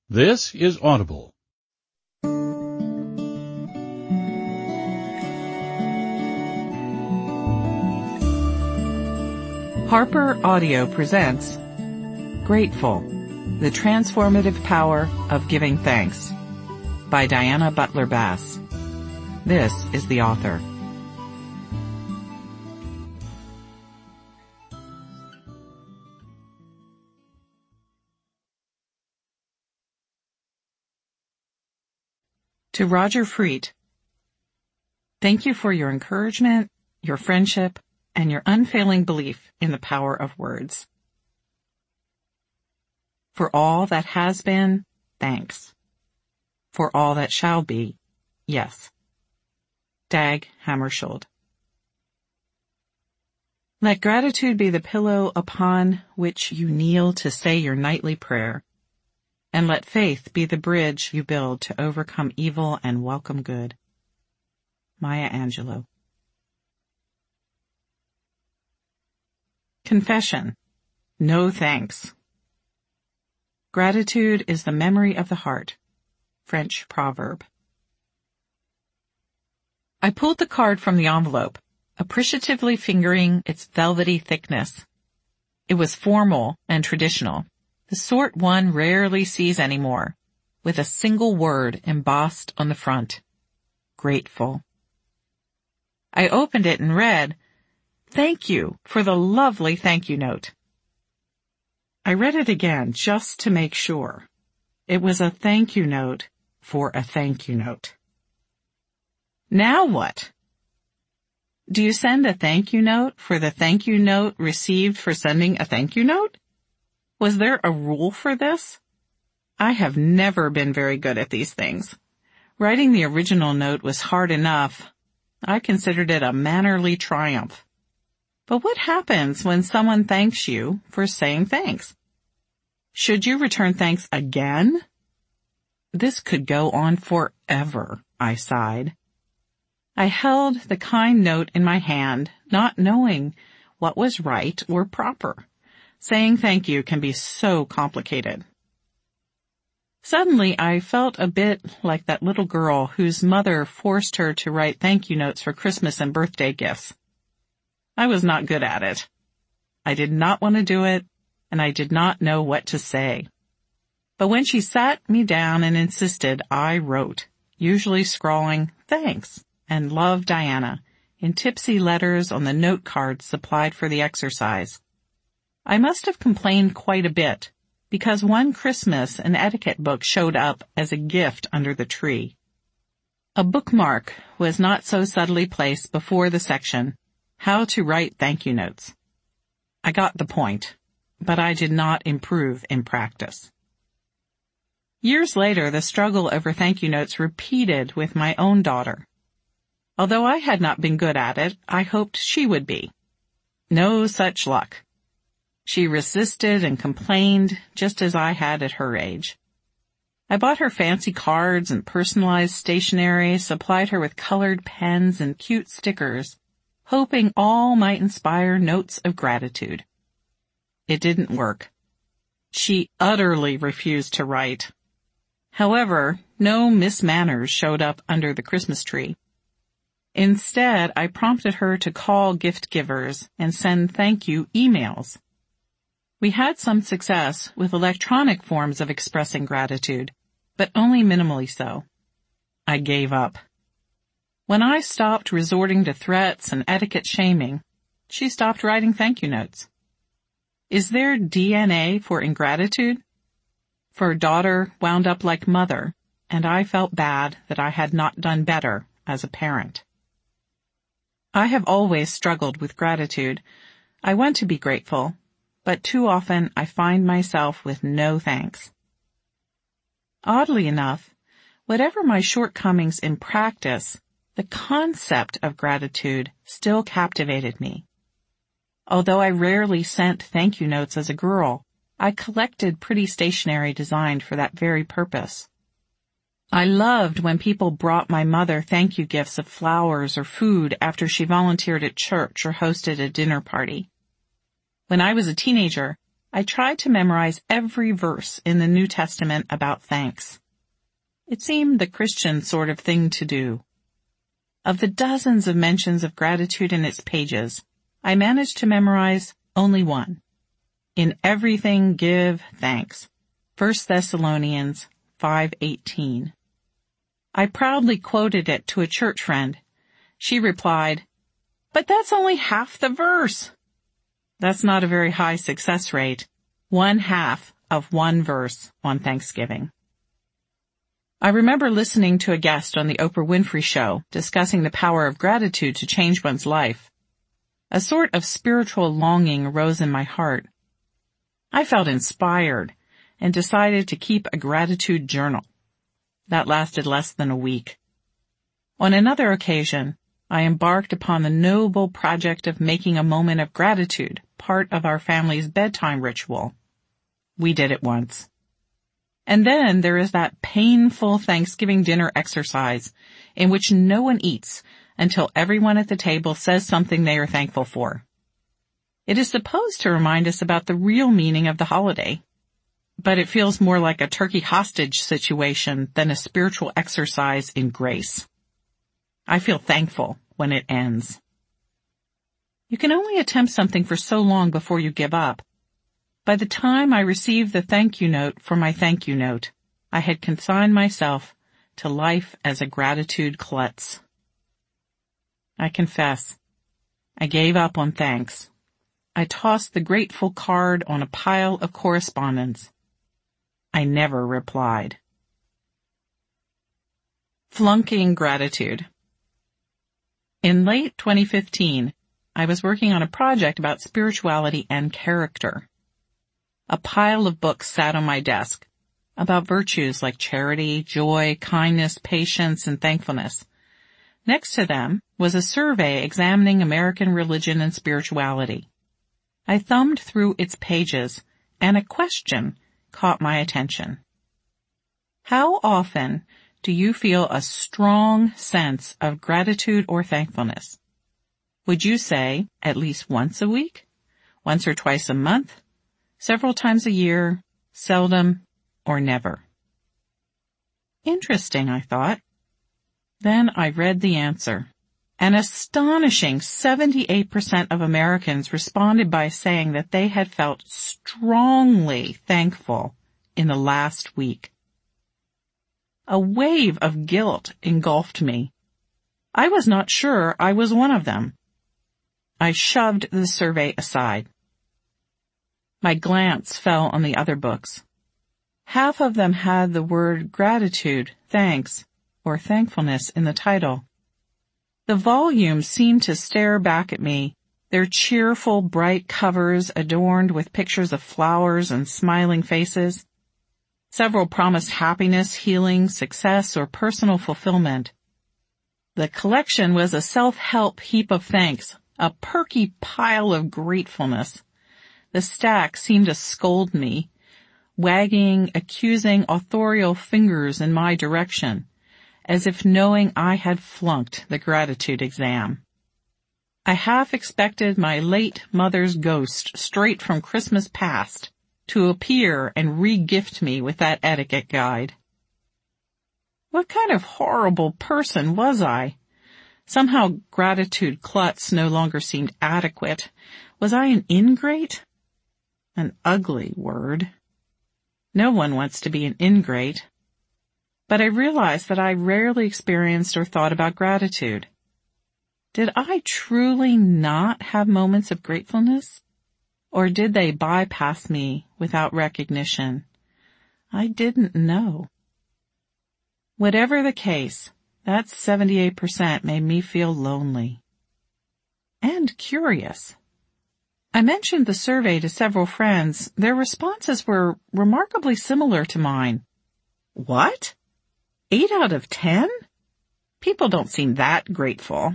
This is Audible. Harper Audio presents Grateful, the Transformative Power of Giving Thanks by Diana Butler Bass. This is the author. To Roger Freet, thank you for your encouragement, your friendship, and your unfailing belief in the power of words. For all that has been, thanks. For all that shall be, yes. Dag Hammarskjöld. Let gratitude be the pillow upon which you kneel to say your nightly prayer, and let faith be the bridge you build to overcome evil and welcome good. Maya Angelou. Confession. No thanks. Gratitude is the memory of the heart. French proverb. I pulled the card from the envelope, appreciatively fingering its velvety thickness. It was formal and traditional, the sort one rarely sees anymore, with a single word embossed on the front. Grateful. I opened it and read, "Thank you for the lovely thank you note." I read it again just to make sure. It was a thank you note for a thank you note. Now what? Do you send a thank you note for the thank you note received for sending a thank you note? Was there a rule for this? I have never been very good at these things. Writing the original note was hard enough. I considered it a mannerly triumph. But what happens when someone thanks you for saying thanks? Should you return thanks again? This could go on forever, I sighed. I held the kind note in my hand, not knowing what was right or proper. Saying thank you can be so complicated. Suddenly, I felt a bit like that little girl whose mother forced her to write thank you notes for Christmas and birthday gifts. I was not good at it. I did not want to do it, and I did not know what to say. But when she sat me down and insisted, I wrote, usually scrawling, "Thanks," and "Love, Diana," in tipsy letters on the note cards supplied for the exercise. I must have complained quite a bit, because one Christmas an etiquette book showed up as a gift under the tree. A bookmark was not so subtly placed before the section, How to Write Thank You Notes. I got the point, but I did not improve in practice. Years later, the struggle over thank you notes repeated with my own daughter. Although I had not been good at it, I hoped she would be. No such luck. She resisted and complained just as I had at her age. I bought her fancy cards and personalized stationery, supplied her with colored pens and cute stickers, hoping all might inspire notes of gratitude. It didn't work. She utterly refused to write. However, no Miss Manners showed up under the Christmas tree. Instead, I prompted her to call gift givers and send thank you emails. We had some success with electronic forms of expressing gratitude, but only minimally so. I gave up. When I stopped resorting to threats and etiquette shaming, she stopped writing thank you notes. Is there DNA for ingratitude? For daughter wound up like mother, and I felt bad that I had not done better as a parent. I have always struggled with gratitude. I want to be grateful, but too often I find myself with no thanks. Oddly enough, whatever my shortcomings in practice, the concept of gratitude still captivated me. Although I rarely sent thank you notes as a girl, I collected pretty stationery designed for that very purpose. I loved when people brought my mother thank you gifts of flowers or food after she volunteered at church or hosted a dinner party. When I was a teenager, I tried to memorize every verse in the New Testament about thanks. It seemed the Christian sort of thing to do. Of the dozens of mentions of gratitude in its pages, I managed to memorize only one. In everything give thanks. 1 Thessalonians 5:18. I proudly quoted it to a church friend. She replied, "But that's only half the verse." That's not a very high success rate. 1/2 of one verse on Thanksgiving. I remember listening to a guest on the Oprah Winfrey Show discussing the power of gratitude to change one's life. A sort of spiritual longing arose in my heart. I felt inspired and decided to keep a gratitude journal. That lasted less than a week. On another occasion, I embarked upon the noble project of making a moment of gratitude part of our family's bedtime ritual. We did it once. And then there is that painful Thanksgiving dinner exercise in which no one eats until everyone at the table says something they are thankful for. It is supposed to remind us about the real meaning of the holiday, but it feels more like a turkey hostage situation than a spiritual exercise in grace. I feel thankful when it ends. You can only attempt something for so long before you give up. By the time I received the thank you note for my thank you note, I had consigned myself to life as a gratitude klutz. I confess, I gave up on thanks. I tossed the grateful card on a pile of correspondence. I never replied. Flunking gratitude. In late 2015, I was working on a project about spirituality and character. A pile of books sat on my desk about virtues like charity, joy, kindness, patience, and thankfulness. Next to them was a survey examining American religion and spirituality. I thumbed through its pages, and a question caught my attention. How often do you feel a strong sense of gratitude or thankfulness? Would you say at least once a week, once or twice a month, several times a year, seldom, or never? Interesting, I thought. Then I read the answer. An astonishing 78% of Americans responded by saying that they had felt strongly thankful in the last week. A wave of guilt engulfed me. I was not sure I was one of them. I shoved the survey aside. My glance fell on the other books. Half of them had the word gratitude, thanks, or thankfulness in the title. The volumes seemed to stare back at me, their cheerful, bright covers adorned with pictures of flowers and smiling faces. Several promised happiness, healing, success, or personal fulfillment. The collection was a self-help heap of thanks, a perky pile of gratefulness. The stack seemed to scold me, wagging, accusing, authorial fingers in my direction, as if knowing I had flunked the gratitude exam. I half expected my late mother's ghost straight from Christmas past to appear and re-gift me with that etiquette guide. What kind of horrible person was I? Somehow gratitude klutz no longer seemed adequate. Was I an ingrate? An ugly word. No one wants to be an ingrate. But I realized that I rarely experienced or thought about gratitude. Did I truly not have moments of gratefulness? Or did they bypass me without recognition? I didn't know. Whatever the case, that 78% made me feel lonely. And curious. I mentioned the survey to several friends. Their responses were remarkably similar to mine. What? 8 out of 10? People don't seem that grateful.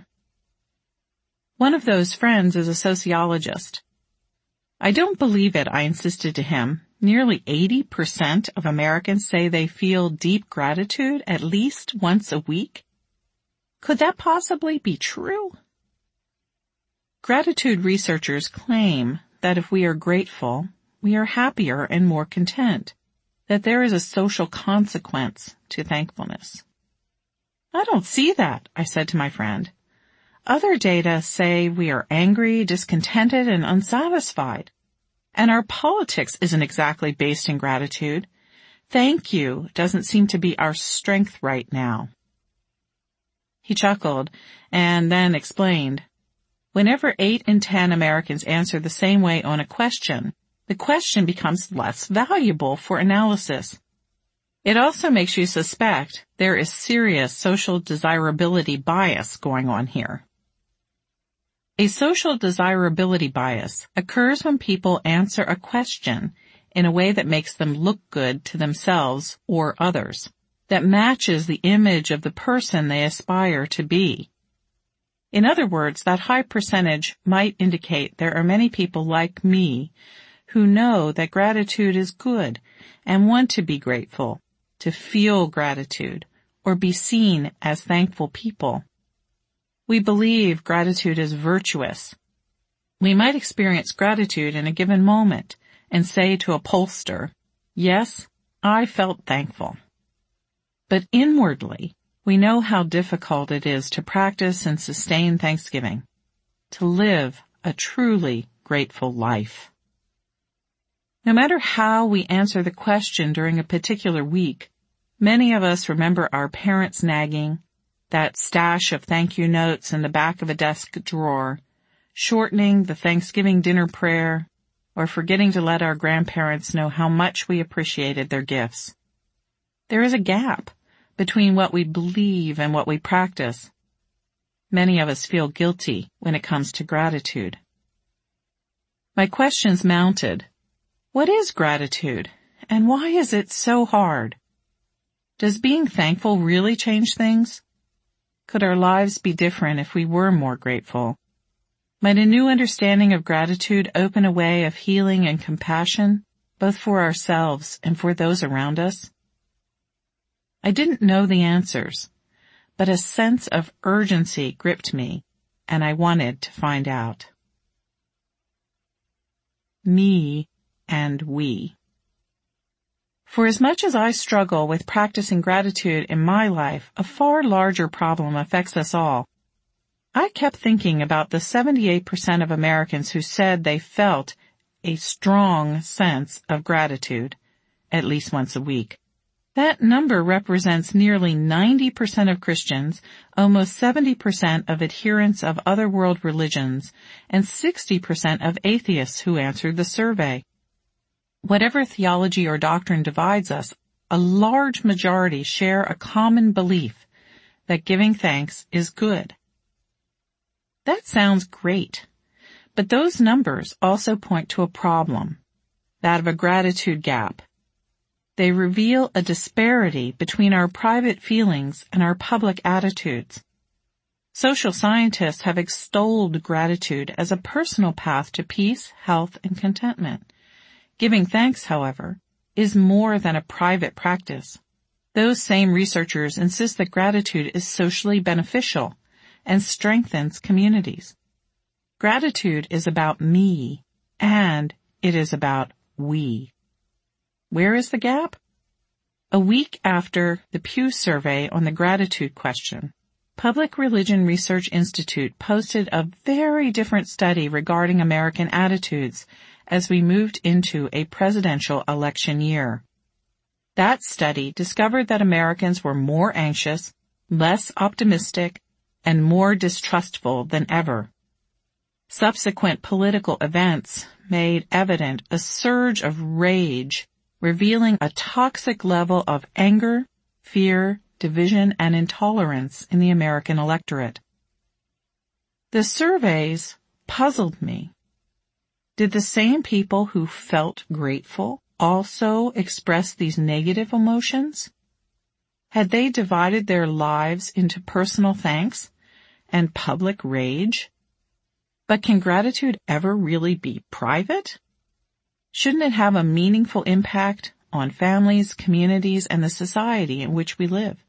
One of those friends is a sociologist. I don't believe it, I insisted to him. Nearly 80% of Americans say they feel deep gratitude at least once a week. Could that possibly be true? Gratitude researchers claim that if we are grateful, we are happier and more content, that there is a social consequence to thankfulness. I don't see that, I said to my friend. Other data say we are angry, discontented, and unsatisfied. And our politics isn't exactly based in gratitude. Thank you doesn't seem to be our strength right now. He chuckled and then explained, whenever 8 in 10 Americans answer the same way on a question, the question becomes less valuable for analysis. It also makes you suspect there is serious social desirability bias going on here. A social desirability bias occurs when people answer a question in a way that makes them look good to themselves or others, that matches the image of the person they aspire to be. In other words, that high percentage might indicate there are many people like me who know that gratitude is good and want to be grateful, to feel gratitude, or be seen as thankful people. We believe gratitude is virtuous. We might experience gratitude in a given moment and say to a pollster, yes, I felt thankful. But inwardly, we know how difficult it is to practice and sustain Thanksgiving, to live a truly grateful life. No matter how we answer the question during a particular week, many of us remember our parents nagging, that stash of thank you notes in the back of a desk drawer, shortening the Thanksgiving dinner prayer, or forgetting to let our grandparents know how much we appreciated their gifts. There is a gap between what we believe and what we practice. Many of us feel guilty when it comes to gratitude. My questions mounted. What is gratitude, and why is it so hard? Does being thankful really change things? Could our lives be different if we were more grateful? Might a new understanding of gratitude open a way of healing and compassion, both for ourselves and for those around us? I didn't know the answers, but a sense of urgency gripped me, and I wanted to find out. Me and we. For as much as I struggle with practicing gratitude in my life, a far larger problem affects us all. I kept thinking about the 78% of Americans who said they felt a strong sense of gratitude at least once a week. That number represents nearly 90% of Christians, almost 70% of adherents of other world religions, and 60% of atheists who answered the survey. Whatever theology or doctrine divides us, a large majority share a common belief that giving thanks is good. That sounds great, but those numbers also point to a problem, that of a gratitude gap. They reveal a disparity between our private feelings and our public attitudes. Social scientists have extolled gratitude as a personal path to peace, health, and contentment. Giving thanks, however, is more than a private practice. Those same researchers insist that gratitude is socially beneficial and strengthens communities. Gratitude is about me, and it is about we. Where is the gap? A week after the Pew survey on the gratitude question, Public Religion Research Institute posted a very different study regarding American attitudes as we moved into a presidential election year. That study discovered that Americans were more anxious, less optimistic, and more distrustful than ever. Subsequent political events made evident a surge of rage, revealing a toxic level of anger, fear, division, and intolerance in the American electorate. The surveys puzzled me. Did the same people who felt grateful also express these negative emotions? Had they divided their lives into personal thanks and public rage? But can gratitude ever really be private? Shouldn't it have a meaningful impact on families, communities, and the society in which we live?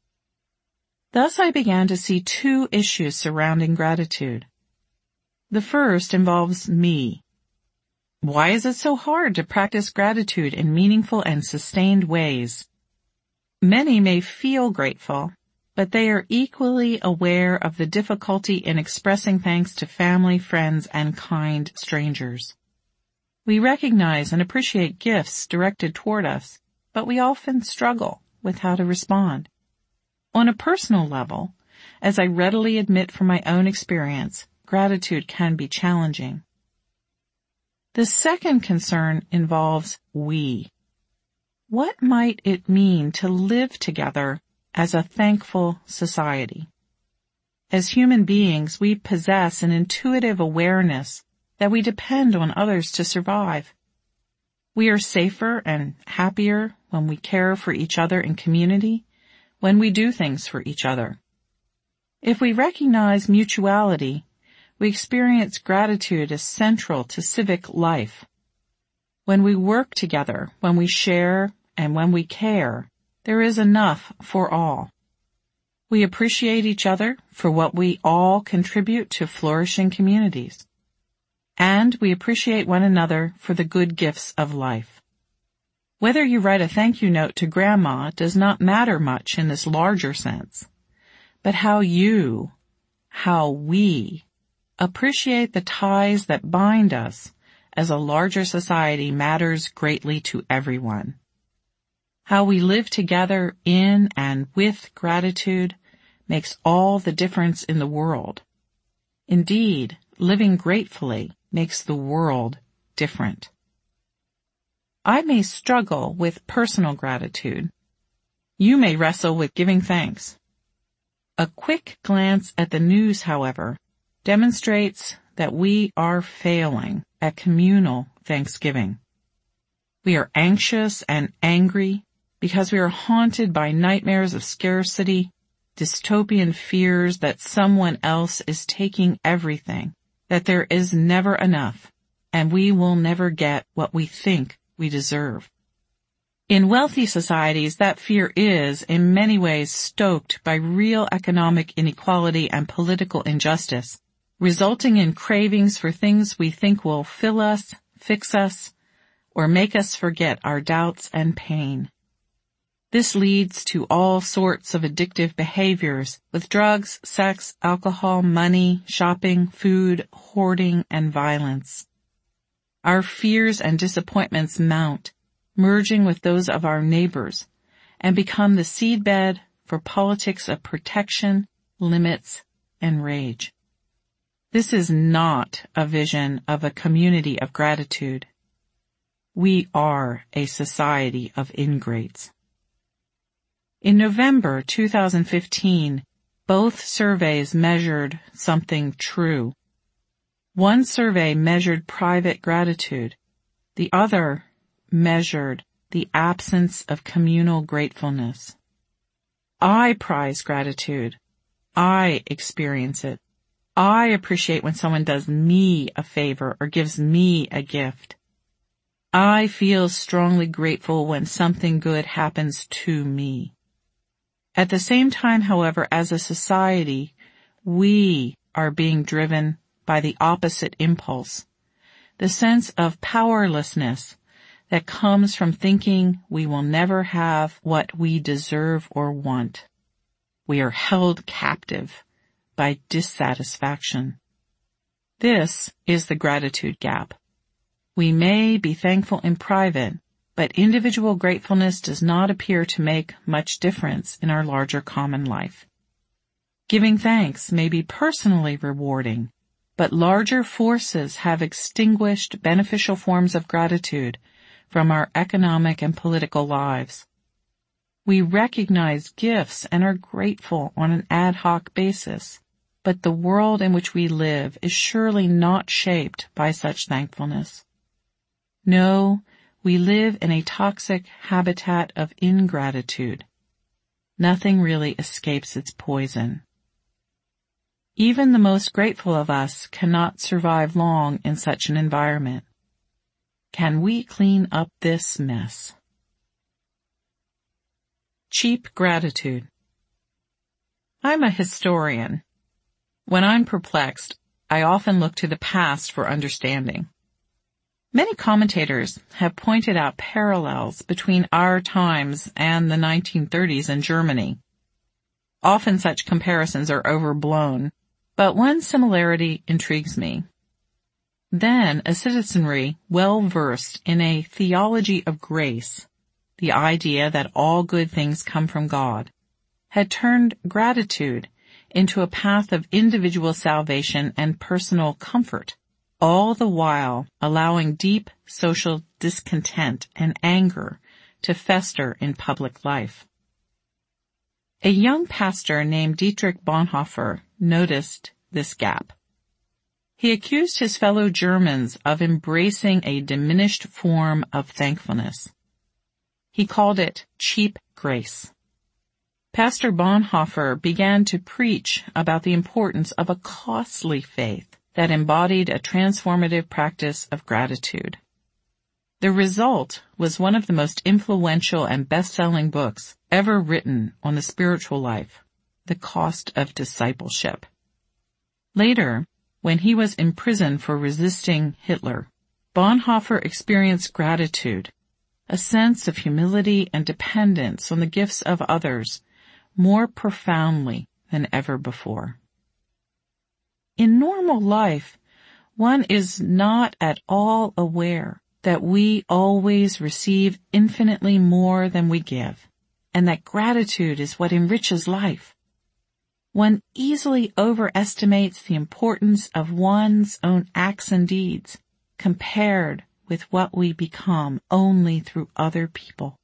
Thus I began to see two issues surrounding gratitude. The first involves me. Why is it so hard to practice gratitude in meaningful and sustained ways? Many may feel grateful, but they are equally aware of the difficulty in expressing thanks to family, friends, and kind strangers. We recognize and appreciate gifts directed toward us, but we often struggle with how to respond. On a personal level, as I readily admit from my own experience, gratitude can be challenging. The second concern involves we. What might it mean to live together as a thankful society? As human beings, we possess an intuitive awareness that we depend on others to survive. We are safer and happier when we care for each other in community, when we do things for each other. If we recognize mutuality, we experience gratitude as central to civic life. When we work together, when we share, and when we care, there is enough for all. We appreciate each other for what we all contribute to flourishing communities. And we appreciate one another for the good gifts of life. Whether you write a thank you note to Grandma does not matter much in this larger sense, but how we appreciate the ties that bind us as a larger society matters greatly to everyone. How we live together in and with gratitude makes all the difference in the world. Indeed, living gratefully makes the world different. I may struggle with personal gratitude. You may wrestle with giving thanks. A quick glance at the news, however, demonstrates that we are failing at communal Thanksgiving. We are anxious and angry because we are haunted by nightmares of scarcity, dystopian fears that someone else is taking everything, that there is never enough, and we will never get what we think we deserve. In wealthy societies, that fear is, in many ways, stoked by real economic inequality and political injustice, resulting in cravings for things we think will fill us, fix us, or make us forget our doubts and pain. This leads to all sorts of addictive behaviors with drugs, sex, alcohol, money, shopping, food, hoarding, and violence. Our fears and disappointments mount, merging with those of our neighbors, and become the seedbed for politics of protection, limits, and rage. This is not a vision of a community of gratitude. We are a society of ingrates. In November 2015, both surveys measured something true. One survey measured private gratitude. The other measured the absence of communal gratefulness. I prize gratitude. I experience it. I appreciate when someone does me a favor or gives me a gift. I feel strongly grateful when something good happens to me. At the same time, however, as a society, we are being driven by the opposite impulse, the sense of powerlessness that comes from thinking we will never have what we deserve or want. We are held captive by dissatisfaction. This is the gratitude gap. We may be thankful in private, but individual gratefulness does not appear to make much difference in our larger common life. Giving thanks may be personally rewarding, but larger forces have extinguished beneficial forms of gratitude from our economic and political lives. We recognize gifts and are grateful on an ad hoc basis, but the world in which we live is surely not shaped by such thankfulness. No, we live in a toxic habitat of ingratitude. Nothing really escapes its poison. Even the most grateful of us cannot survive long in such an environment. Can we clean up this mess? Cheap gratitude. I'm a historian. When I'm perplexed, I often look to the past for understanding. Many commentators have pointed out parallels between our times and the 1930s in Germany. Often such comparisons are overblown, but one similarity intrigues me. Then a citizenry well versed in a theology of grace, the idea that all good things come from God, had turned gratitude into a path of individual salvation and personal comfort, all the while allowing deep social discontent and anger to fester in public life. A young pastor named Dietrich Bonhoeffer noticed this gap. He accused his fellow Germans of embracing a diminished form of thankfulness. He called it cheap grace. Pastor Bonhoeffer began to preach about the importance of a costly faith that embodied a transformative practice of gratitude. The result was one of the most influential and best-selling books ever written on the spiritual life, The Cost of Discipleship. Later, when he was imprisoned for resisting Hitler, Bonhoeffer experienced gratitude, a sense of humility and dependence on the gifts of others, more profoundly than ever before. In normal life, one is not at all aware that we always receive infinitely more than we give, and that gratitude is what enriches life. One easily overestimates the importance of one's own acts and deeds compared with what we become only through other people.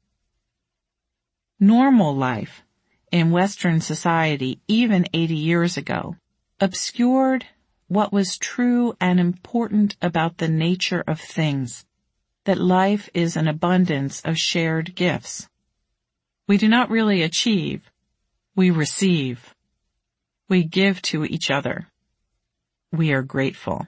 Normal life in Western society, even 80 years ago, obscured what was true and important about the nature of things, that life is an abundance of shared gifts. We do not really achieve, we receive. We give to each other. We are grateful.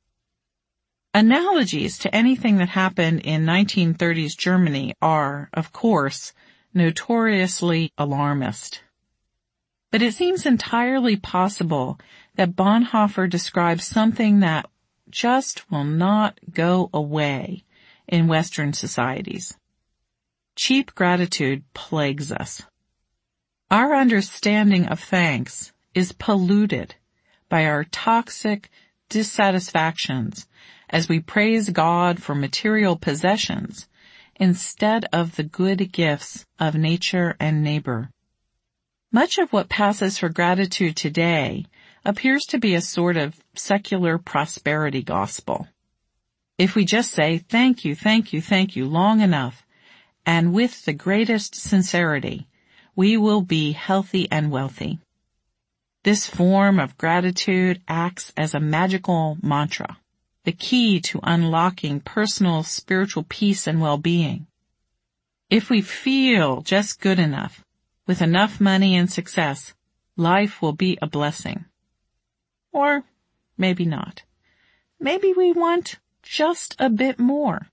Analogies to anything that happened in 1930s Germany are, of course, notoriously alarmist. But it seems entirely possible that Bonhoeffer describes something that just will not go away in Western societies. Cheap gratitude plagues us. Our understanding of thanks is polluted by our toxic dissatisfactions as we praise God for material possessions instead of the good gifts of nature and neighbor. Much of what passes for gratitude today appears to be a sort of secular prosperity gospel. If we just say thank you, thank you, thank you long enough, and with the greatest sincerity, we will be healthy and wealthy. This form of gratitude acts as a magical mantra, the key to unlocking personal spiritual peace and well-being. If we feel just good enough, with enough money and success, life will be a blessing. Or maybe not. Maybe we want just a bit more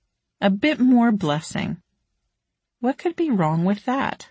blessing. What could be wrong with that?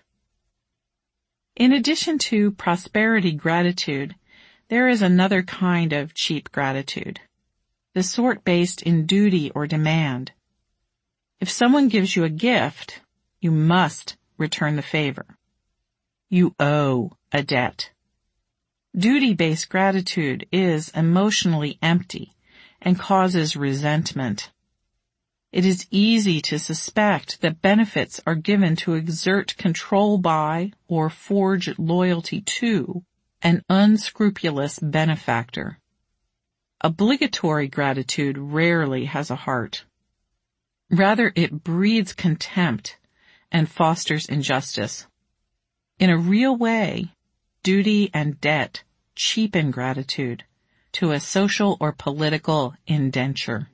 In addition to prosperity gratitude, there is another kind of cheap gratitude, the sort based in duty or demand. If someone gives you a gift, you must return the favor. You owe a debt. Duty-based gratitude is emotionally empty and causes resentment. It is easy to suspect that benefits are given to exert control by or forge loyalty to an unscrupulous benefactor. Obligatory gratitude rarely has a heart. Rather, it breeds contempt and fosters injustice. In a real way, duty and debt cheapen gratitude to a social or political indenture.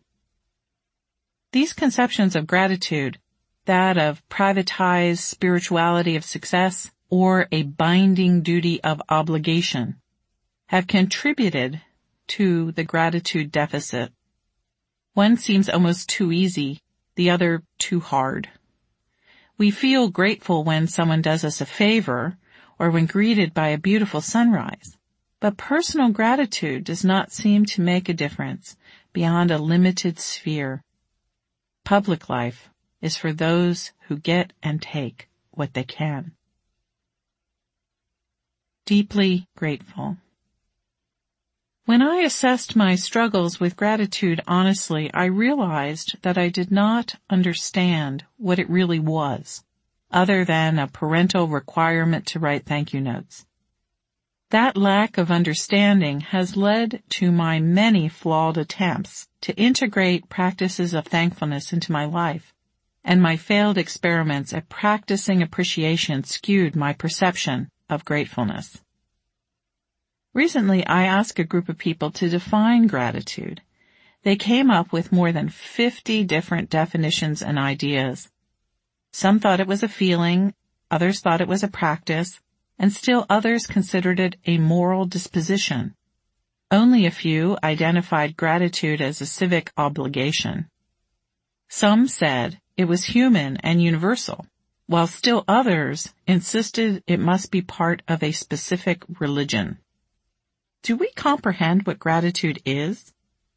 These conceptions of gratitude, that of privatized spirituality of success or a binding duty of obligation, have contributed to the gratitude deficit. One seems almost too easy, the other too hard. We feel grateful when someone does us a favor or when greeted by a beautiful sunrise, but personal gratitude does not seem to make a difference beyond a limited sphere. Public life is for those who get and take what they can. Deeply grateful. When I assessed my struggles with gratitude honestly, I realized that I did not understand what it really was, other than a parental requirement to write thank you notes. That lack of understanding has led to my many flawed attempts to integrate practices of thankfulness into my life, and my failed experiments at practicing appreciation skewed my perception of gratefulness. Recently, I asked a group of people to define gratitude. They came up with more than 50 different definitions and ideas. Some thought it was a feeling, others thought it was a practice, and still others considered it a moral disposition. Only a few identified gratitude as a civic obligation. Some said it was human and universal, while still others insisted it must be part of a specific religion. Do we comprehend what gratitude is?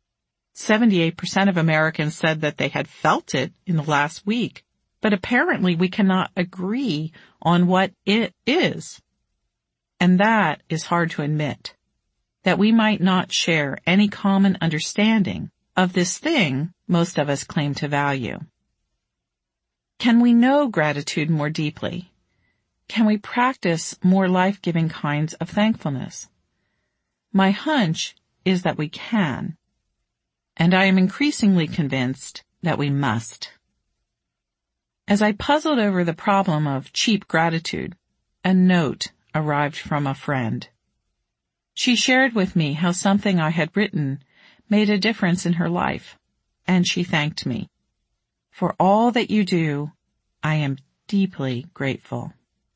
78% of Americans said that they had felt it in the last week, but apparently we cannot agree on what it is. And that is hard to admit, that we might not share any common understanding of this thing most of us claim to value. Can we know gratitude more deeply? Can we practice more life-giving kinds of thankfulness? My hunch is that we can, and I am increasingly convinced that we must. As I puzzled over the problem of cheap gratitude, a note arrived from a friend. She shared with me how something I had written made a difference in her life, and she thanked me. For all that you do, I am deeply grateful.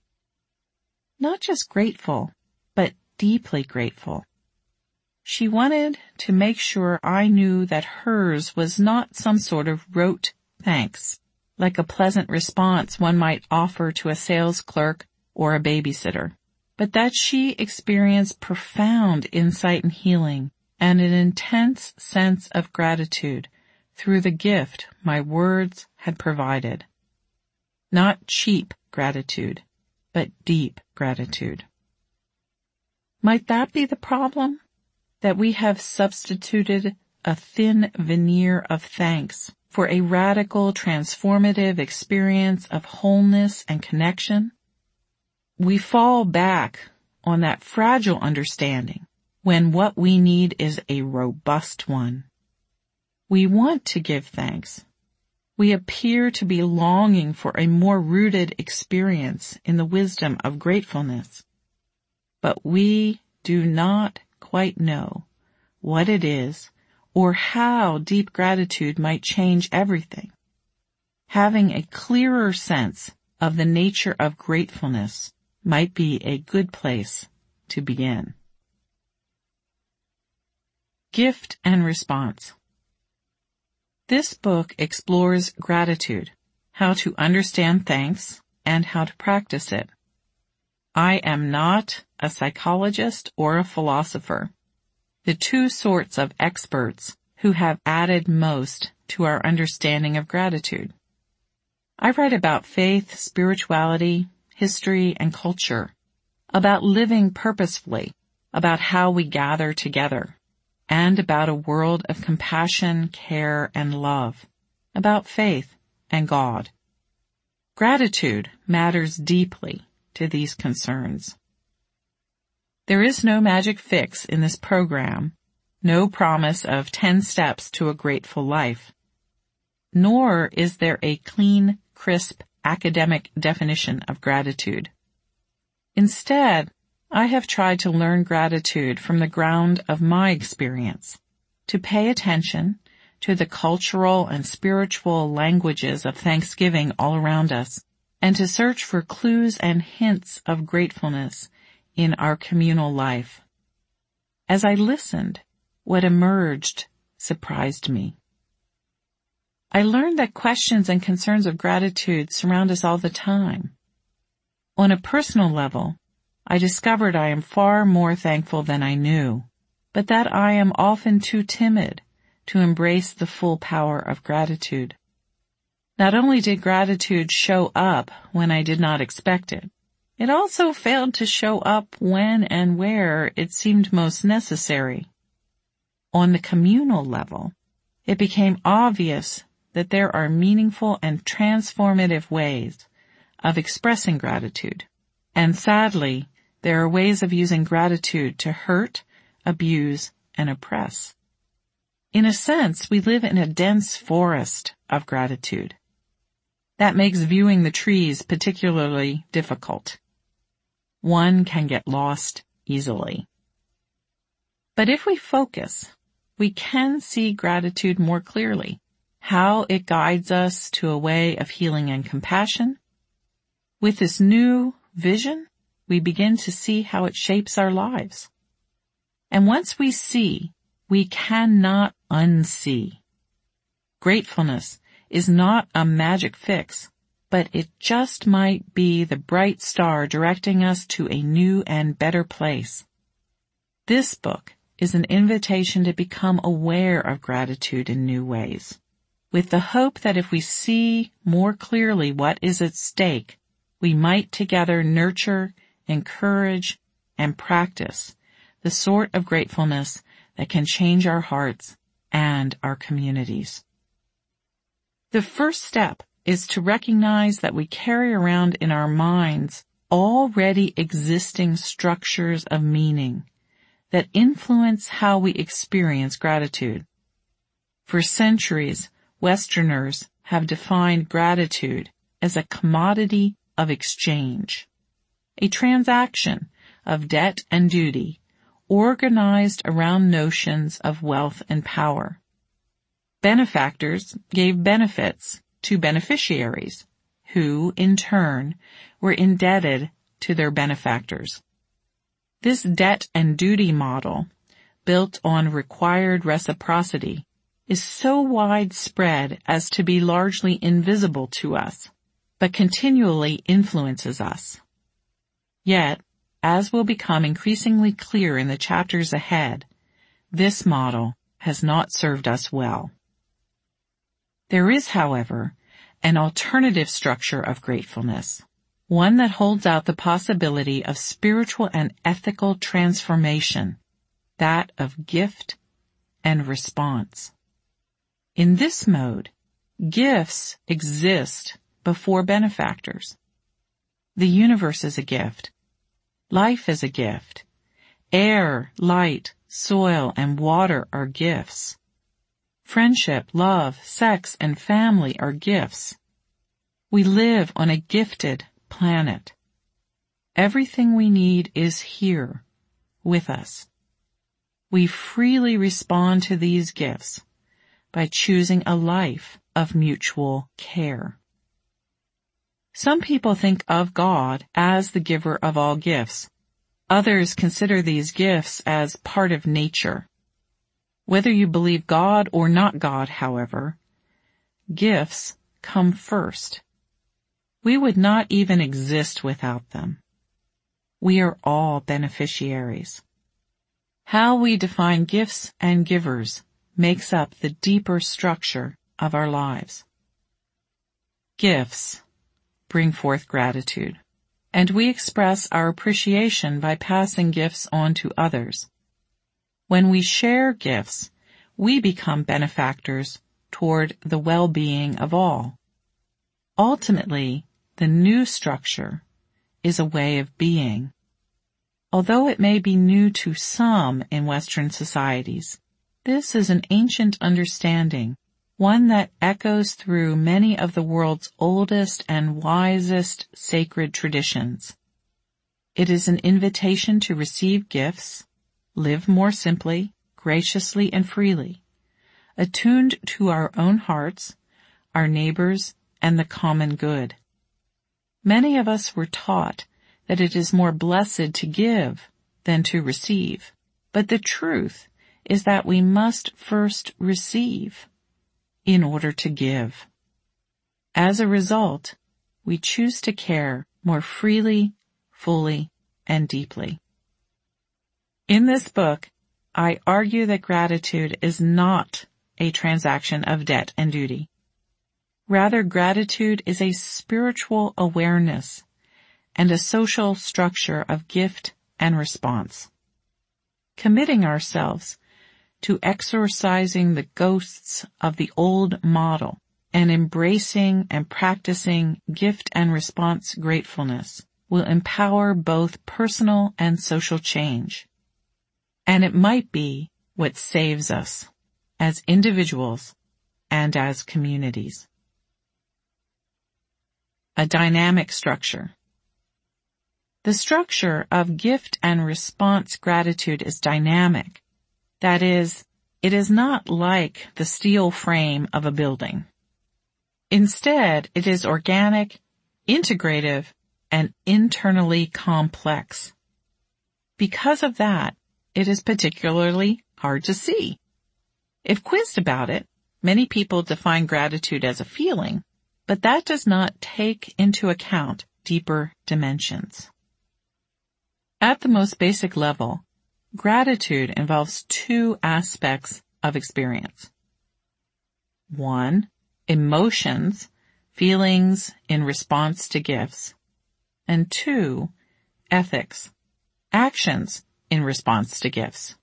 Not just grateful, but deeply grateful. She wanted to make sure I knew that hers was not some sort of rote thanks, like a pleasant response one might offer to a sales clerk or a babysitter, but that she experienced profound insight and healing and an intense sense of gratitude through the gift my words had provided. Not cheap gratitude, but deep gratitude. Might that be the problem? That we have substituted a thin veneer of thanks for a radical, transformative experience of wholeness and connection? We fall back on that fragile understanding when what we need is a robust one. We want to give thanks. We appear to be longing for a more rooted experience in the wisdom of gratefulness. But we do not quite know what it is or how deep gratitude might change everything. Having a clearer sense of the nature of gratefulness might be a good place to begin. Gift and response. This book explores gratitude, how to understand thanks, and how to practice it. I am not a psychologist or a philosopher, the two sorts of experts who have added most to our understanding of gratitude. I write about faith, spirituality, history, and culture, about living purposefully, about how we gather together, and about a world of compassion, care, and love, about faith and God. Gratitude matters deeply to these concerns. There is no magic fix in this program, no promise of 10 steps to a grateful life. Nor is there a clean, crisp, academic definition of gratitude. Instead, I have tried to learn gratitude from the ground of my experience, to pay attention to the cultural and spiritual languages of Thanksgiving all around us, and to search for clues and hints of gratefulness in our communal life. As I listened, what emerged surprised me. I learned that questions and concerns of gratitude surround us all the time. On a personal level, I discovered I am far more thankful than I knew, but that I am often too timid to embrace the full power of gratitude. Not only did gratitude show up when I did not expect it, it also failed to show up when and where it seemed most necessary. On the communal level, it became obvious that there are meaningful and transformative ways of expressing gratitude. And sadly, there are ways of using gratitude to hurt, abuse, and oppress. In a sense, we live in a dense forest of gratitude. That makes viewing the trees particularly difficult. One can get lost easily. But if we focus, we can see gratitude more clearly, how it guides us to a way of healing and compassion. With this new vision, we begin to see how it shapes our lives. And once we see, we cannot unsee. Gratefulness is not a magic fix, but it just might be the bright star directing us to a new and better place. This book is an invitation to become aware of gratitude in new ways, with the hope that if we see more clearly what is at stake, we might together nurture, encourage, and practice the sort of gratefulness that can change our hearts and our communities. The first step is to recognize that we carry around in our minds already existing structures of meaning that influence how we experience gratitude. For centuries, Westerners have defined gratitude as a commodity of exchange, a transaction of debt and duty organized around notions of wealth and power. Benefactors gave benefits to beneficiaries, who, in turn, were indebted to their benefactors. This debt and duty model, built on required reciprocity, is so widespread as to be largely invisible to us, but continually influences us. Yet, as will become increasingly clear in the chapters ahead, this model has not served us well. There is, however, an alternative structure of gratefulness, one that holds out the possibility of spiritual and ethical transformation, that of gift and response. In this mode, gifts exist before benefactors. The universe is a gift. Life is a gift. Air, light, soil, and water are gifts. Friendship, love, sex, and family are gifts. We live on a gifted planet. Everything we need is here, with us. We freely respond to these gifts by choosing a life of mutual care. Some people think of God as the giver of all gifts. Others consider these gifts as part of nature. Whether you believe God or not God, however, gifts come first. We would not even exist without them. We are all beneficiaries. How we define gifts and givers makes up the deeper structure of our lives. Gifts bring forth gratitude, and we express our appreciation by passing gifts on to others. When we share gifts, we become benefactors toward the well-being of all. Ultimately, the new structure is a way of being. Although it may be new to some in Western societies, this is an ancient understanding, one that echoes through many of the world's oldest and wisest sacred traditions. It is an invitation to receive gifts, live more simply, graciously, and freely, attuned to our own hearts, our neighbors, and the common good. Many of us were taught that it is more blessed to give than to receive, but the truth is that we must first receive in order to give. As a result, we choose to care more freely, fully, and deeply. In this book, I argue that gratitude is not a transaction of debt and duty. Rather, gratitude is a spiritual awareness and a social structure of gift and response. Committing ourselves to exorcising the ghosts of the old model and embracing and practicing gift and response gratefulness will empower both personal and social change. And it might be what saves us as individuals and as communities. A dynamic structure. The structure of gift and response gratitude is dynamic. That is, it is not like the steel frame of a building. Instead, it is organic, integrative, and internally complex. Because of that, it is particularly hard to see. If quizzed about it, many people define gratitude as a feeling, but that does not take into account deeper dimensions. At the most basic level, gratitude involves two aspects of experience. 1, emotions, feelings in response to gifts. And 2, ethics, actions in response to gifts.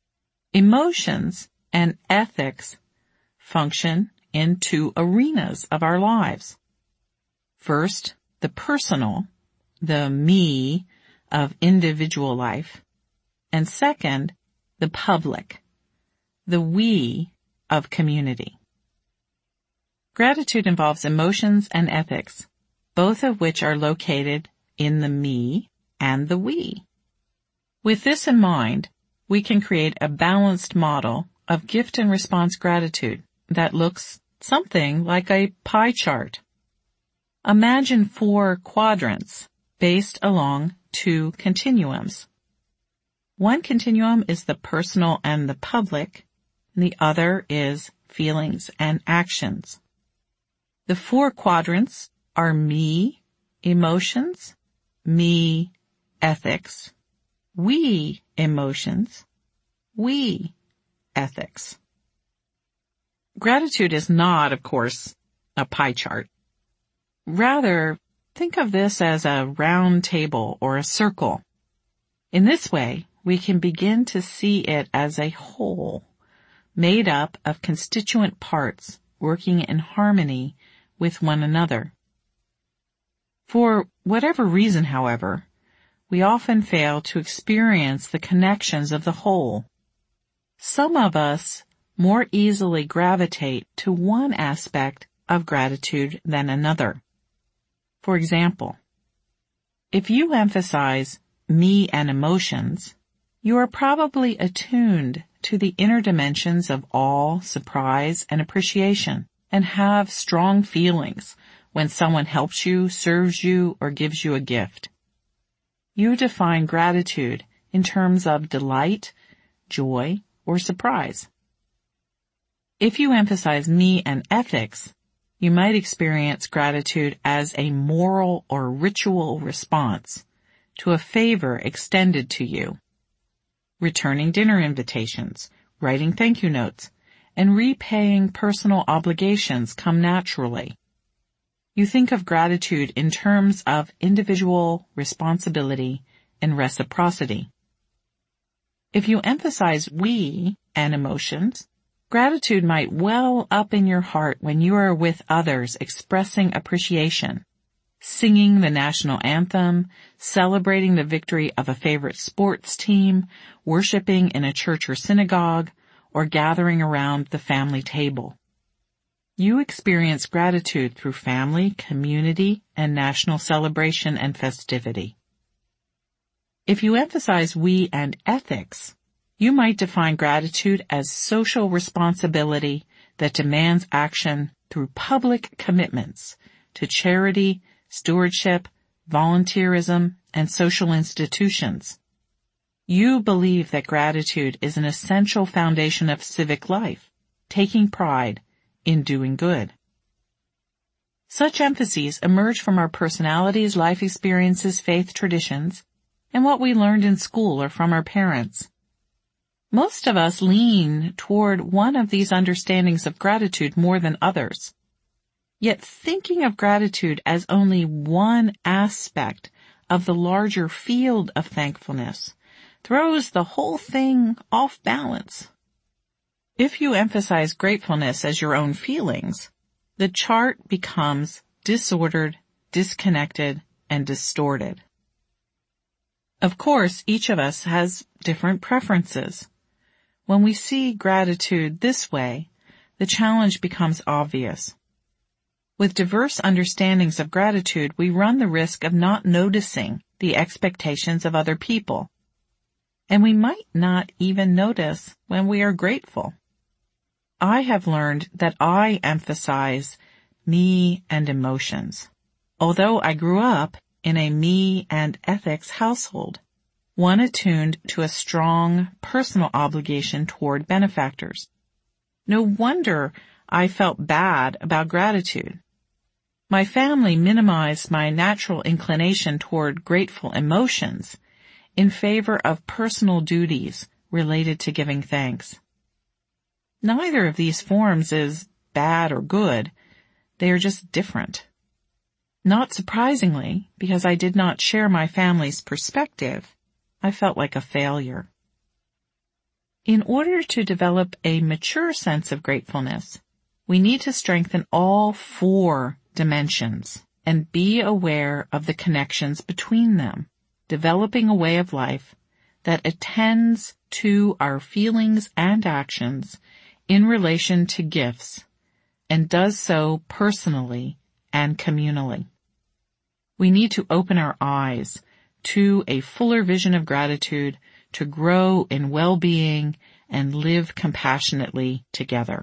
Emotions and ethics function in two arenas of our lives. First, the personal, the me of individual life. And second, the public, the we of community. Gratitude involves emotions and ethics, both of which are located in the me and the we. With this in mind, we can create a balanced model of gift and response gratitude that looks something like a pie chart. Imagine 4 quadrants based along 2 continuums. One continuum is the personal and the public, and the other is feelings and actions. The 4 quadrants are me, emotions, me, ethics, we, emotions, we, ethics. Gratitude is not, of course, a pie chart. Rather, think of this as a round table or a circle. In this way, we can begin to see it as a whole, made up of constituent parts working in harmony with one another. For whatever reason, however, we often fail to experience the connections of the whole. Some of us more easily gravitate to one aspect of gratitude than another. For example, if you emphasize me and emotions, you are probably attuned to the inner dimensions of awe, surprise, and appreciation, and have strong feelings when someone helps you, serves you, or gives you a gift. You define gratitude in terms of delight, joy, or surprise. If you emphasize me and ethics, you might experience gratitude as a moral or ritual response to a favor extended to you. Returning dinner invitations, writing thank you notes, and repaying personal obligations come naturally. You think of gratitude in terms of individual responsibility and reciprocity. If you emphasize we and emotions, gratitude might well up in your heart when you are with others expressing appreciation, singing the national anthem, celebrating the victory of a favorite sports team, worshiping in a church or synagogue, or gathering around the family table. You experience gratitude through family, community, and national celebration and festivity. If you emphasize we and ethics, you might define gratitude as social responsibility that demands action through public commitments to charity, stewardship, volunteerism, and social institutions. You believe that gratitude is an essential foundation of civic life, taking pride in doing good. Such emphases emerge from our personalities, life experiences, faith traditions, and what we learned in school or from our parents. Most of us lean toward one of these understandings of gratitude more than others. Yet thinking of gratitude as only one aspect of the larger field of thankfulness throws the whole thing off balance. If you emphasize gratefulness as your own feelings, the chart becomes disordered, disconnected, and distorted. Of course, each of us has different preferences. When we see gratitude this way, the challenge becomes obvious. With diverse understandings of gratitude, we run the risk of not noticing the expectations of other people. And we might not even notice when we are grateful. I have learned that I emphasize me and emotions. Although I grew up in a me and ethics household, one attuned to a strong personal obligation toward benefactors. No wonder I felt bad about gratitude. My family minimized my natural inclination toward grateful emotions in favor of personal duties related to giving thanks. Neither of these forms is bad or good. They are just different. Not surprisingly, because I did not share my family's perspective, I felt like a failure. In order to develop a mature sense of gratefulness, we need to strengthen all 4 dimensions and be aware of the connections between them, developing a way of life that attends to our feelings and actions in relation to gifts and does so personally and communally. We need to open our eyes to a fuller vision of gratitude to grow in well-being and live compassionately together.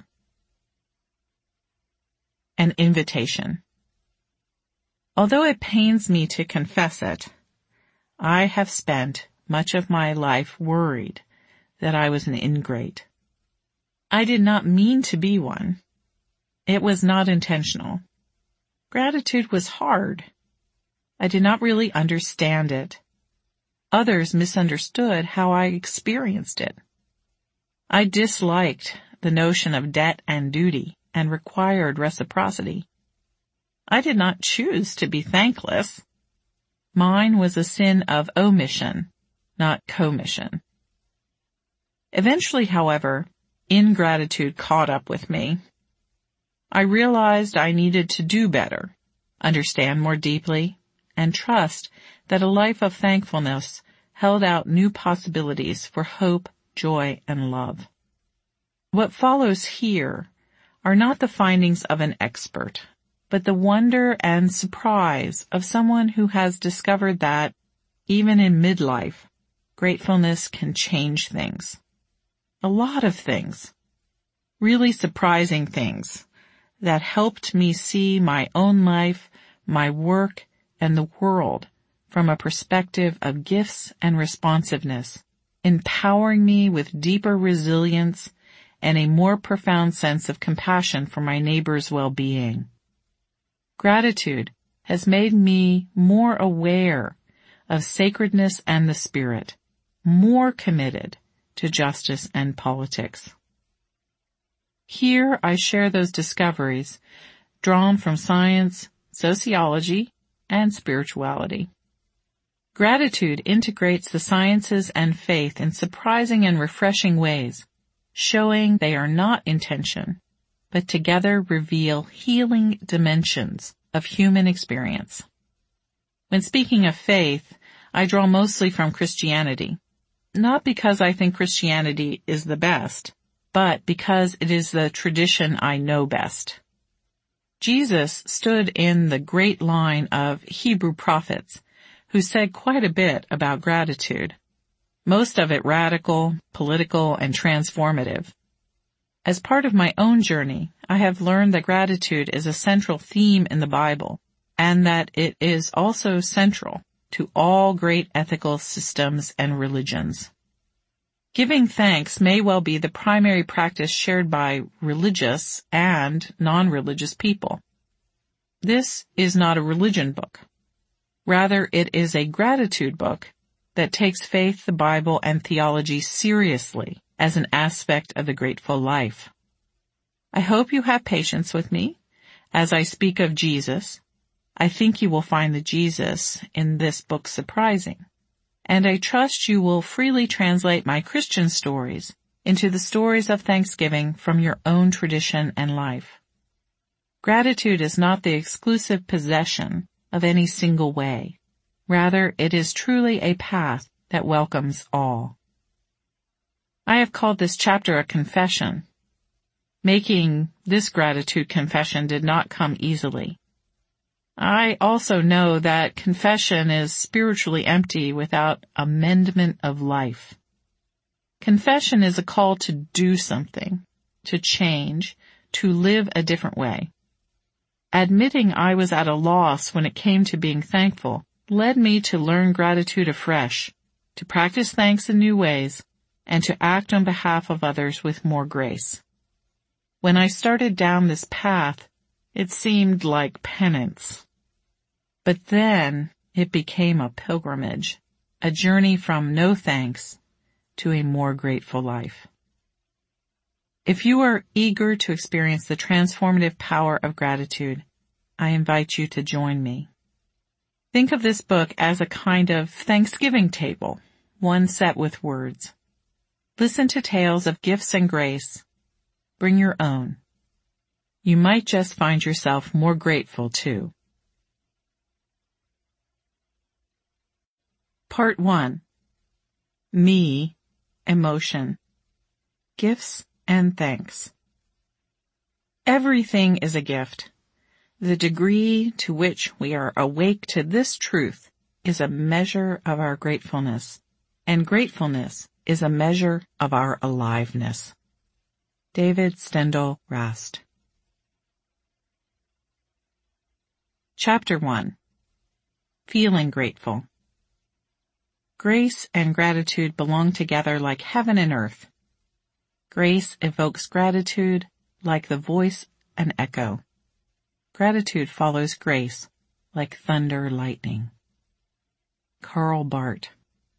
An invitation. Although it pains me to confess it, I have spent much of my life worried that I was an ingrate. I did not mean to be one. It was not intentional. Gratitude was hard. I did not really understand it. Others misunderstood how I experienced it. I disliked the notion of debt and duty and required reciprocity. I did not choose to be thankless. Mine was a sin of omission, not commission. Eventually, however, ingratitude caught up with me. I realized I needed to do better, understand more deeply, and trust that a life of thankfulness held out new possibilities for hope, joy, and love. What follows here are not the findings of an expert, but the wonder and surprise of someone who has discovered that, even in midlife, gratefulness can change things. A lot of things. Really surprising things that helped me see my own life, my work, and the world from a perspective of gifts and responsiveness, empowering me with deeper resilience and a more profound sense of compassion for my neighbor's well-being. Gratitude has made me more aware of sacredness and the spirit, more committed to justice and politics. Here I share those discoveries drawn from science, sociology, and spirituality. Gratitude integrates the sciences and faith in surprising and refreshing ways, showing they are not in tension, but together reveal healing dimensions of human experience. When speaking of faith, I draw mostly from Christianity, not because I think Christianity is the best, but because it is the tradition I know best. Jesus stood in the great line of Hebrew prophets who said quite a bit about gratitude, most of it radical, political, and transformative. As part of my own journey, I have learned that gratitude is a central theme in the Bible, and that it is also central to all great ethical systems and religions. Giving thanks may well be the primary practice shared by religious and non-religious people. This is not a religion book. Rather, it is a gratitude book that takes faith, the Bible, and theology seriously as an aspect of the grateful life. I hope you have patience with me As I speak of Jesus, I think you will find the Jesus in this book surprising, and I trust you will freely translate my Christian stories into the stories of thanksgiving from your own tradition and life. Gratitude is not the exclusive possession of any single way. Rather, it is truly a path that welcomes all. I have called this chapter a confession. Making this gratitude confession did not come easily. I also know that confession is spiritually empty without amendment of life. Confession is a call to do something, to change, to live a different way. Admitting I was at a loss when it came to being thankful led me to learn gratitude afresh, to practice thanks in new ways, and to act on behalf of others with more grace. When I started down this path, it seemed like penance. But then it became a pilgrimage, a journey from no thanks to a more grateful life. If you are eager to experience the transformative power of gratitude, I invite you to join me. Think of this book as a kind of Thanksgiving table, one set with words. Listen to tales of gifts and grace. Bring your own. You might just find yourself more grateful too. Part 1. Me, emotion, gifts and thanks. Everything is a gift. The degree to which we are awake to this truth is a measure of our gratefulness, and gratefulness is a measure of our aliveness. David Stendal Rast. Chapter 1. Feeling grateful. Grace and gratitude belong together like heaven and earth. Grace evokes gratitude like the voice and echo. Gratitude follows grace like thunder lightning. Karl Barth.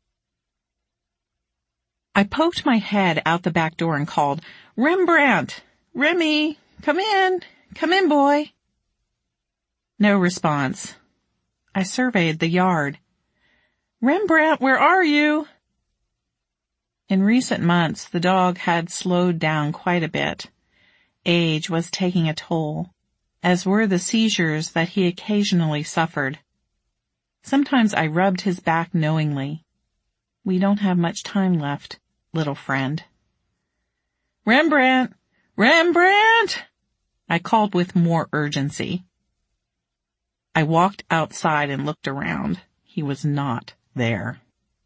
I poked my head out the back door and called, "Rembrandt! Remy! Come in! Come in, boy!" No response. I surveyed the yard. "Rembrandt, where are you?" In recent months, the dog had slowed down quite a bit. Age was taking a toll, as were the seizures that he occasionally suffered. Sometimes I rubbed his back knowingly. "We don't have much time left, little friend." "Rembrandt! Rembrandt!" I called with more urgency. I walked outside and looked around. He was not there.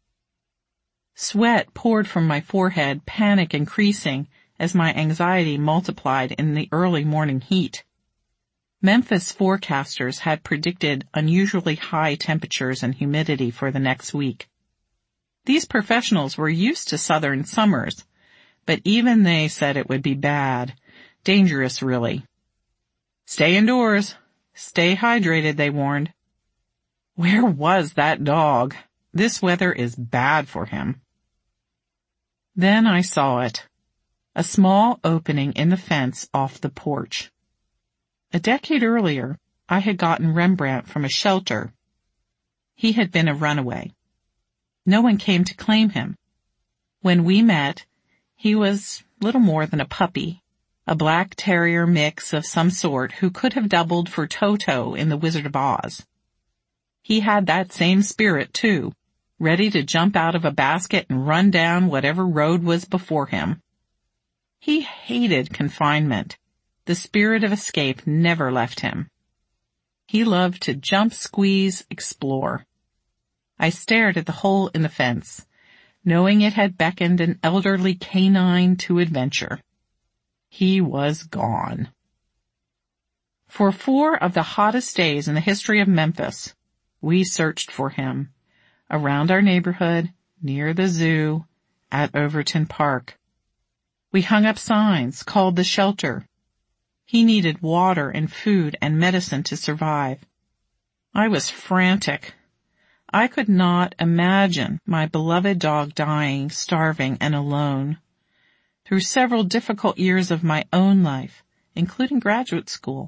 Sweat poured from my forehead, panic increasing as my anxiety multiplied in the early morning heat. Memphis forecasters had predicted unusually high temperatures and humidity for the next week. These professionals were used to southern summers, but even they said it would be bad, dangerous really. "Stay indoors. Stay hydrated," they warned. Where was that dog? This weather is bad for him. Then I saw it. A small opening in the fence off the porch. A decade earlier, I had gotten Rembrandt from a shelter. He had been a runaway. No one came to claim him. When we met, he was little more than a puppy, a black terrier mix of some sort who could have doubled for Toto in The Wizard of Oz. He had that same spirit, too, ready to jump out of a basket and run down whatever road was before him. He hated confinement. The spirit of escape never left him. He loved to jump, squeeze, explore. I stared at the hole in the fence, knowing it had beckoned an elderly canine to adventure. He was gone. For 4 of the hottest days in the history of Memphis, we searched for him, around our neighborhood, near the zoo, at Overton Park. We hung up signs, called the shelter. He needed water and food and medicine to survive. I was frantic. I could not imagine my beloved dog dying, starving, and alone. Through several difficult years of my own life, including graduate school,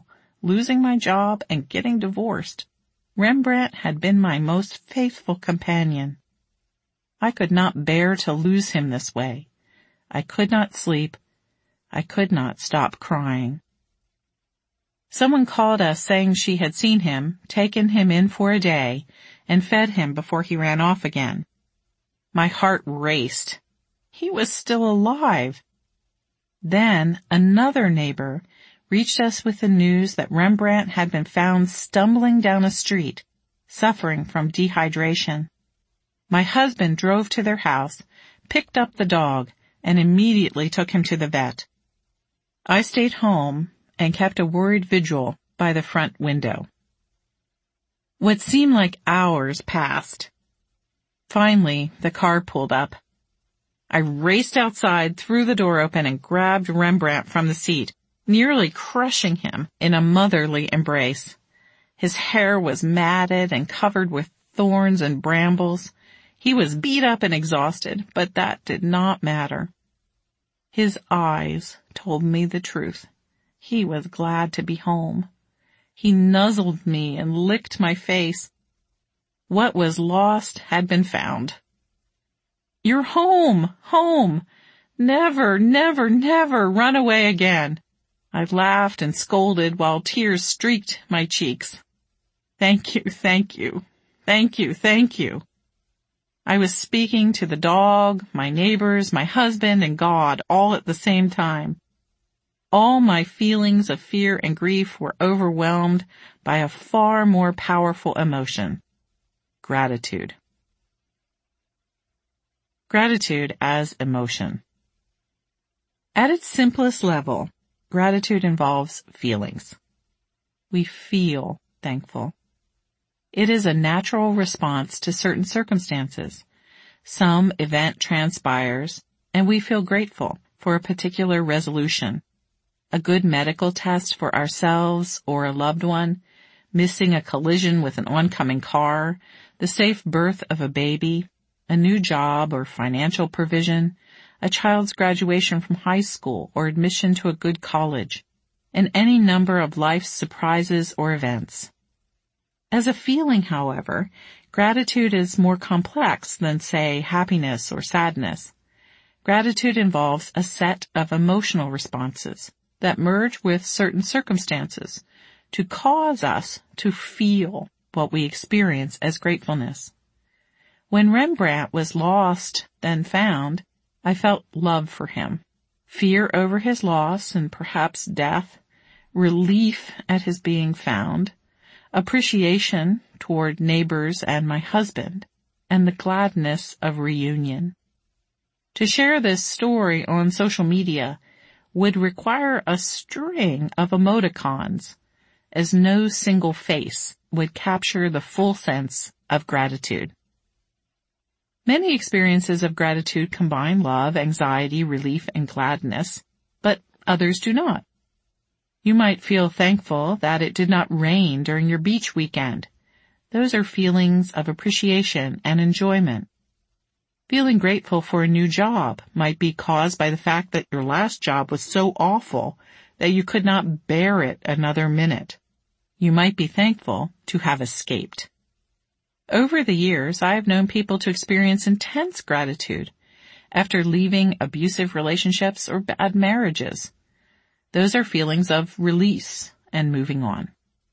losing my job, and getting divorced, Rembrandt had been my most faithful companion. I could not bear to lose him this way. I could not sleep. I could not stop crying. Someone called us saying she had seen him, taken him in for a day, and fed him before he ran off again. My heart raced. He was still alive. Then another neighbor reached us with the news that Rembrandt had been found stumbling down a street, suffering from dehydration. My husband drove to their house, picked up the dog, and immediately took him to the vet. I stayed home and kept a worried vigil by the front window. What seemed like hours passed. Finally, the car pulled up. I raced outside, threw the door open, and grabbed Rembrandt from the seat, nearly crushing him in a motherly embrace. His hair was matted and covered with thorns and brambles. He was beat up and exhausted, but that did not matter. His eyes told me the truth. He was glad to be home. He nuzzled me and licked my face. What was lost had been found. "You're home, home. Never, never, never run away again." I laughed and scolded while tears streaked my cheeks. "Thank you, thank you, thank you, thank you." I was speaking to the dog, my neighbors, my husband, and God all at the same time. All my feelings of fear and grief were overwhelmed by a far more powerful emotion: gratitude. Gratitude as emotion. At its simplest level, gratitude involves feelings. We feel thankful. It is a natural response to certain circumstances. Some event transpires, and we feel grateful for a particular resolution. A good medical test for ourselves or a loved one, missing a collision with an oncoming car, the safe birth of a baby, a new job or financial provision, a child's graduation from high school or admission to a good college, and any number of life's surprises or events. As a feeling, however, gratitude is more complex than, say, happiness or sadness. Gratitude involves a set of emotional responses that merge with certain circumstances to cause us to feel what we experience as gratefulness. When Rembrandt was lost, then found, I felt love for him, fear over his loss and perhaps death, relief at his being found, appreciation toward neighbors and my husband, and the gladness of reunion. To share this story on social media would require a string of emoticons, as no single face would capture the full sense of gratitude. Many experiences of gratitude combine love, anxiety, relief, and gladness, but others do not. You might feel thankful that it did not rain during your beach weekend. Those are feelings of appreciation and enjoyment. Feeling grateful for a new job might be caused by the fact that your last job was so awful that you could not bear it another minute. You might be thankful to have escaped. Over the years, I have known people to experience intense gratitude after leaving abusive relationships or bad marriages. Those are feelings of release and moving on.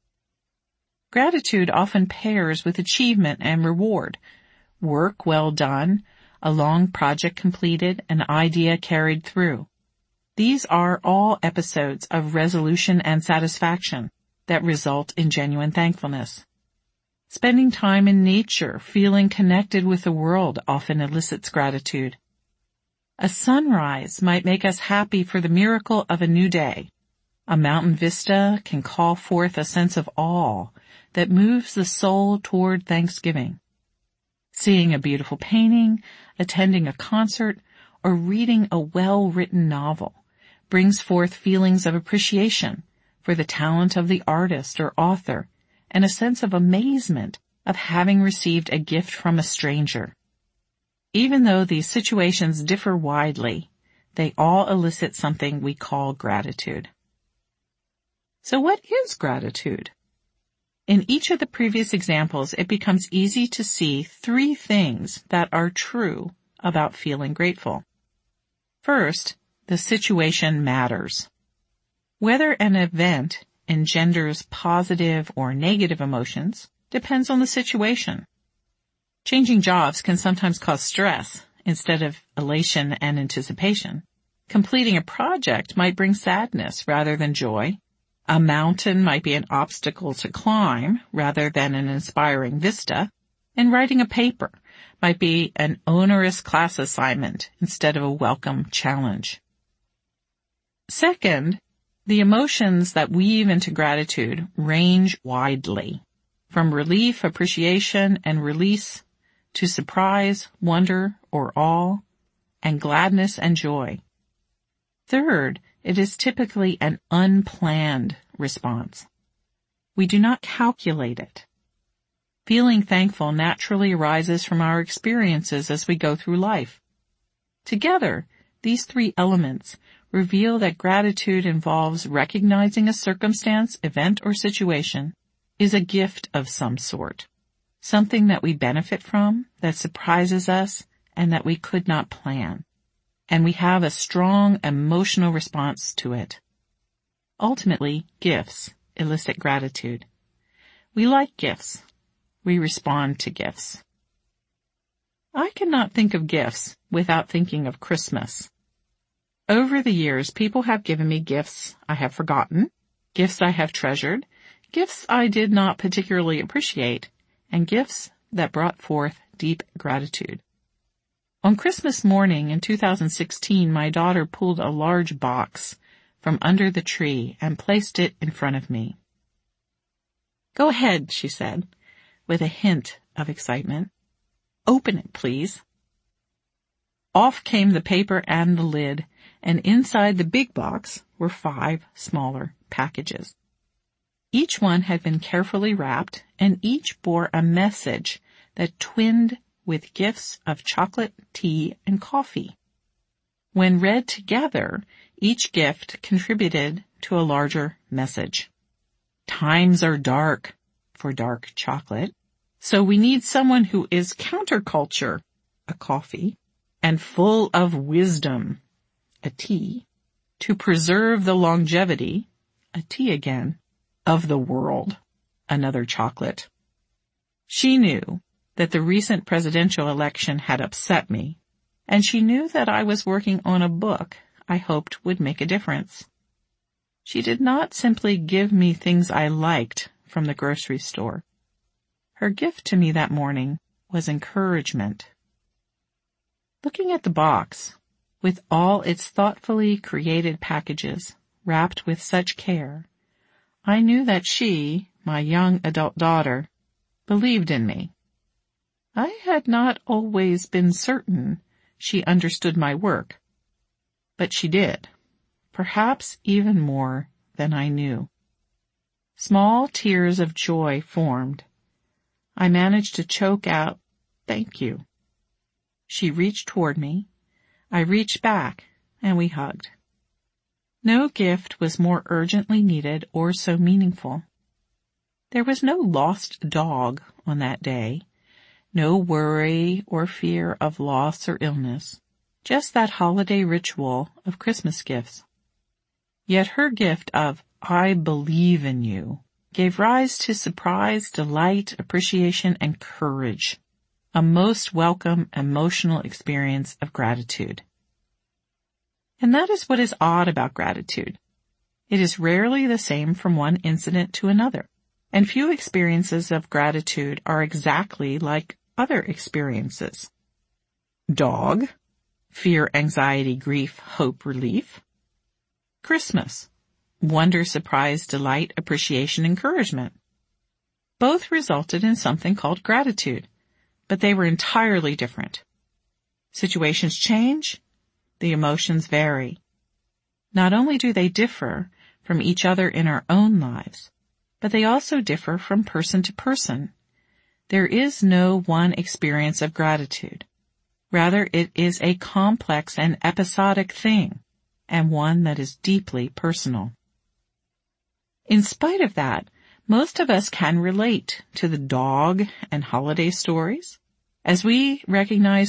Gratitude often pairs with achievement and reward. Work well done, a long project completed, an idea carried through. These are all episodes of resolution and satisfaction that result in genuine thankfulness. Spending time in nature, feeling connected with the world often elicits gratitude. A sunrise might make us happy for the miracle of a new day. A mountain vista can call forth a sense of awe that moves the soul toward thanksgiving. Seeing a beautiful painting, attending a concert, or reading a well-written novel brings forth feelings of appreciation for the talent of the artist or author and a sense of amazement of having received a gift from a stranger. Even though these situations differ widely, they all elicit something we call gratitude. So what is gratitude? In each of the previous examples, it becomes easy to see three things that are true about feeling grateful. First, the situation matters. Whether an event engenders positive or negative emotions depends on the situation. Changing jobs can sometimes cause stress instead of elation and anticipation. Completing a project might bring sadness rather than joy. A mountain might be an obstacle to climb rather than an inspiring vista. And writing a paper might be an onerous class assignment instead of a welcome challenge. Second, the emotions that weave into gratitude range widely, from relief, appreciation, and release to surprise, wonder, or awe, and gladness and joy. Third, it is typically an unplanned response. We do not calculate it. Feeling thankful naturally arises from our experiences as we go through life. Together, these three elements reveal that gratitude involves recognizing a circumstance, event, or situation is a gift of some sort, something that we benefit from, that surprises us, and that we could not plan. And we have a strong emotional response to it. Ultimately, gifts elicit gratitude. We like gifts. We respond to gifts. I cannot think of gifts without thinking of Christmas. Over the years, people have given me gifts I have forgotten, gifts I have treasured, gifts I did not particularly appreciate, and gifts that brought forth deep gratitude. On Christmas morning in 2016, my daughter pulled a large box from under the tree and placed it in front of me. "Go ahead," she said, with a hint of excitement. "Open it, please." Off came the paper and the lid, and inside the big box were 5 smaller packages. Each one had been carefully wrapped, and each bore a message that twinned with gifts of chocolate, tea, and coffee. When read together, each gift contributed to a larger message. Times are dark for dark chocolate, so we need someone who is counterculture, a coffee, and full of wisdom, a tea, to preserve the longevity, a tea again, of the world, another chocolate. She knew that the recent presidential election had upset me, and she knew that I was working on a book I hoped would make a difference. She did not simply give me things I liked from the grocery store. Her gift to me that morning was encouragement. Looking at the box, with all its thoughtfully created packages wrapped with such care, I knew that she, my young adult daughter, believed in me. I had not always been certain she understood my work, but she did, perhaps even more than I knew. Small tears of joy formed. I managed to choke out, "Thank you." She reached toward me. I reached back, and we hugged. No gift was more urgently needed or so meaningful. There was no lost dog on that day, no worry or fear of loss or illness, just that holiday ritual of Christmas gifts. Yet her gift of "I believe in you" gave rise to surprise, delight, appreciation, and courage, a most welcome emotional experience of gratitude. And that is what is odd about gratitude. It is rarely the same from one incident to another, and few experiences of gratitude are exactly like other experiences. Dog, fear, anxiety, grief, hope, relief. Christmas, wonder, surprise, delight, appreciation, encouragement. Both resulted in something called gratitude, but they were entirely different. Situations change, the emotions vary. Not only do they differ from each other in our own lives, but they also differ from person to person. There is no one experience of gratitude. Rather, it is a complex and episodic thing, and one that is deeply personal. In spite of that, most of us can relate to the dog and holiday stories, as we recognize